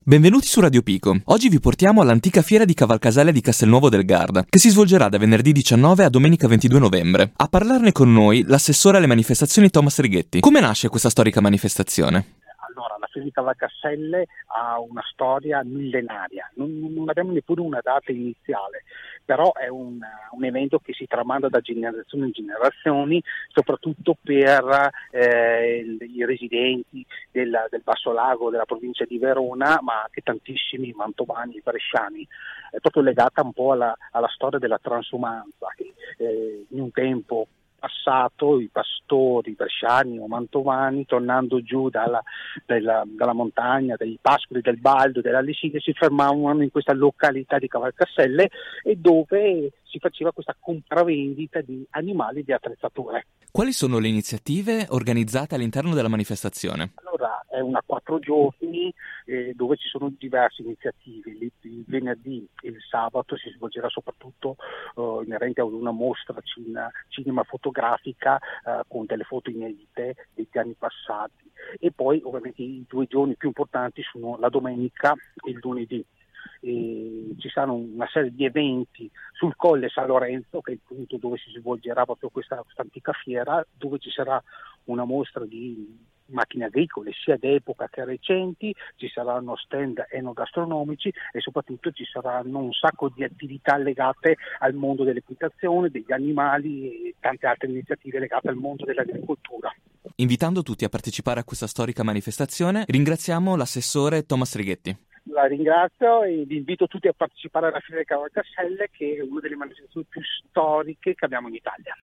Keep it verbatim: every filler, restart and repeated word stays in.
Benvenuti su Radio Pico. Oggi vi portiamo all'antica fiera di Cavalcaselle di Castelnuovo del Garda, che si svolgerà da venerdì diciannove a domenica ventidue novembre. A parlarne con noi l'assessore alle manifestazioni Thomas Righetti. Come nasce questa storica manifestazione? Allora, la fiera di Cavalcaselle ha una storia millenaria, non, non abbiamo neppure una data iniziale, però è un, un evento che si tramanda da generazioni in generazioni, soprattutto per eh, i residenti del, del Basso Lago, della provincia di Verona, ma anche tantissimi mantovani e bresciani. È proprio legata un po' alla, alla storia della transumanza, che eh, in un tempo passato i pastori bresciani o mantovani, tornando giù dalla, dalla, dalla montagna, dai pascoli del Baldo, della Lesiga, si fermavano in questa località di Cavalcaselle e dove si faceva questa compravendita di animali e di attrezzature. Quali sono le iniziative organizzate all'interno della manifestazione? Allora, è una quattro giorni eh, dove ci sono diverse iniziative. Il, il venerdì e il sabato si svolgerà soprattutto eh, inerente a una mostra cina, cinema fotografica eh, con delle foto inedite degli anni passati. E poi ovviamente i due giorni più importanti sono la domenica e il lunedì. E ci saranno una serie di eventi sul Colle San Lorenzo, che è il punto dove si svolgerà proprio questa, questa antica fiera, dove ci sarà una mostra di macchine agricole sia d'epoca che recenti, ci saranno stand enogastronomici e soprattutto ci saranno un sacco di attività legate al mondo dell'equitazione, degli animali e tante altre iniziative legate al mondo dell'agricoltura. Invitando tutti a partecipare a questa storica manifestazione, ringraziamo l'assessore Thomas Righetti. La ringrazio e vi invito tutti a partecipare alla Fiera di Cavalcaselle, che è una delle manifestazioni più storiche che abbiamo in Italia.